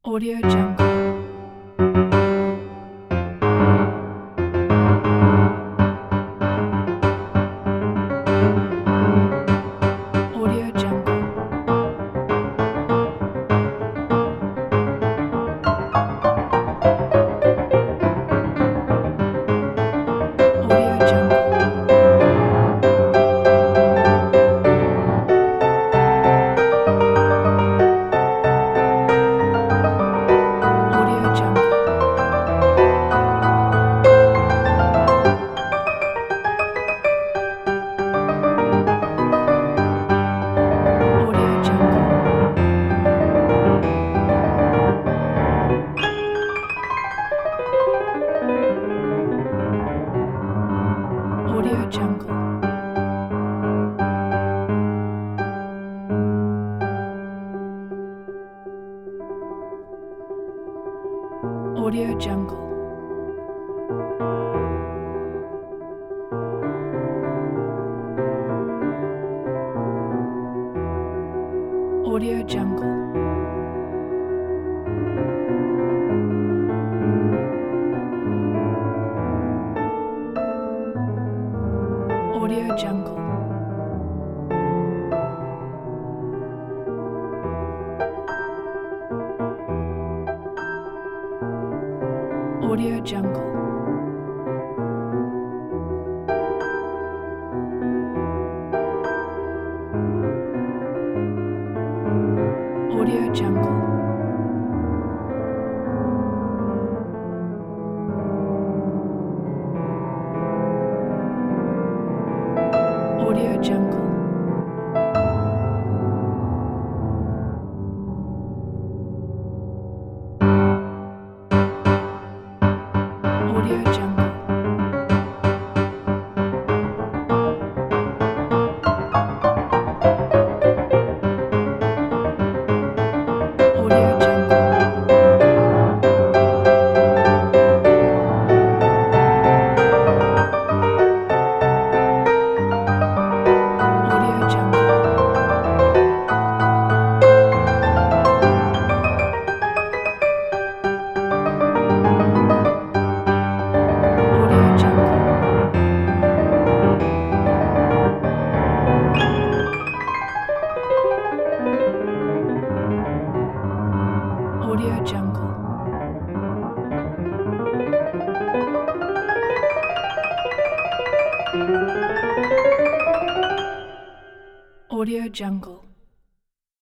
Audio Jungle. Audio Jungle. Audio Jungle. Audio Jungle. Audio Jungle. Audio Jungle. Audio Jungle. Audio Jungle. Audio Jungle. Audio Jungle. Audio Jungle. Audio Jungle. Audio Jungle. Audio Jungle. Audio Jungle. Audio Jungle. Audio Jungle. Audio Jungle.